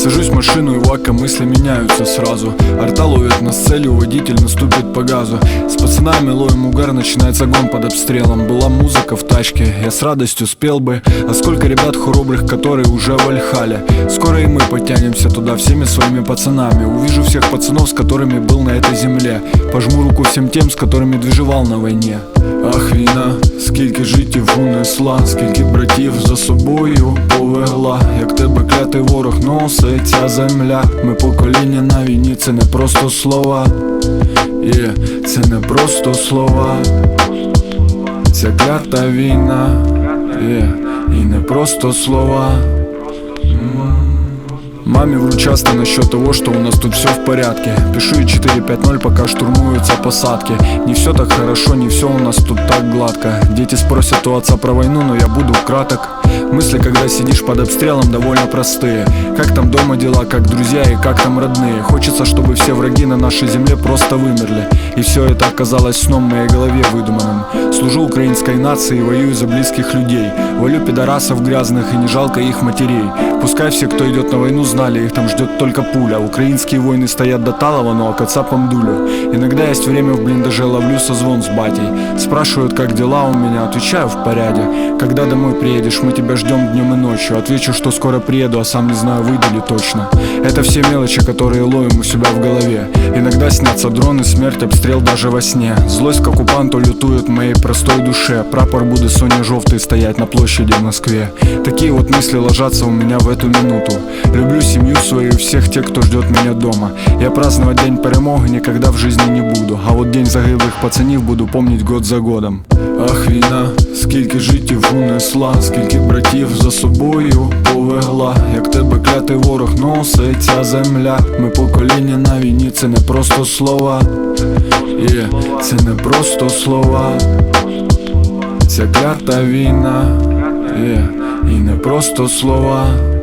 Сажусь в машину, и вака, мысли меняются сразу. Арта ловит нас целью, водитель наступит по газу. С пацанами ловим угар, начинается гон под обстрелом. Была музыка в тачке, я с радостью спел бы. А сколько ребят хоробрых, которые уже в Альхале. Скоро и мы потянемся туда всеми своими пацанами. Увижу всех пацанов, с которыми был на этой земле. Пожму руку всем тем, с которыми движевал на войне. Ах, війна, скільки життів унесла, скільки братів за собою повела. Як тебе клятий ворог носить ця земля. Ми покоління на війні, це не просто слова. Це не просто слова. Ця клята війна, і не просто слова. Маме вру часто насчет того, что у нас тут все в порядке. Пишу ей 4-5-0, пока штурмуются посадки. Не все так хорошо, не все у нас тут так гладко. Дети спросят у отца про войну, но я буду краток. Мысли, когда сидишь под обстрелом, довольно простые. Как там дома дела, как друзья и как там родные. Хочется, чтобы все враги на нашей земле просто вымерли. И все это оказалось сном в моей голове выдуманным. Служу украинской нации и воюю за близких людей. Валю пидорасов грязных и не жалко их матерей. Пускай все, кто идет на войну, знали, их там ждет только пуля. Украинские войны стоят до Талова, но к кацапам дулю. Иногда есть время в блиндаже, ловлю созвон с батей. Спрашивают, как дела у меня, отвечаю в порядке. Когда домой приедешь, мы тебя ждем днем и ночью. Отвечу, что скоро приеду, а сам не знаю, выйду ли точно. Это все мелочи, которые ловим у себя в голове. Иногда снятся дроны, смерть, обстрел даже во сне. Злость к оккупанту лютует в моей простой душе. Прапор будет сине-жовтый стоять на площади в Москве. Такие вот мысли ложатся у меня в эту минуту. Люблю семью свою и всех тех, кто ждет меня дома. Я праздновать день перемоги никогда в жизни не буду. А вот день загиблих пацанів буду помнить год за годом. Ах, війна, скільки життів унесла, скільки братів за собою повела. Як тебе клятий ворог носить ця земля. Ми покоління на війні, це не просто слова. Це не просто слова. Ця клята війна, і не просто слова.